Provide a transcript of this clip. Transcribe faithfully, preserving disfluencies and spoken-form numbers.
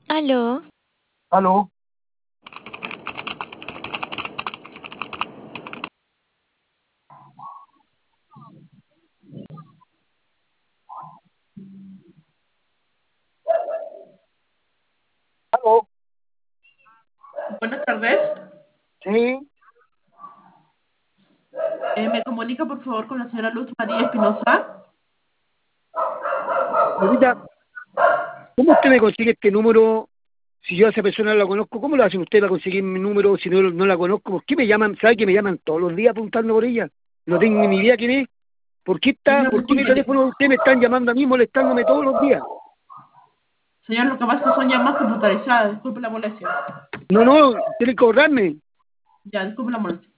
Aló, Aló, aló, Buenas tardes. sí, Eh, ¿me comunica por favor con la señora Luz María Espinosa? ahorita, ¿cómo usted me consigue este número? Si yo a esa persona no la conozco, ¿cómo lo hace usted para conseguir mi número si no, no la conozco? ¿Por qué me llaman? ¿Sabe que me llaman todos los días apuntando por ella? No tengo ni idea quién es. ¿Por qué está, Señor, por qué mi disculpe. teléfono de usted me están llamando a mí molestándome todos los días? Señor, lo que pasa es que son llamadas computarizadas. Disculpe la molestia. No, no, tiene que cobrarme. Ya, disculpe la molestia.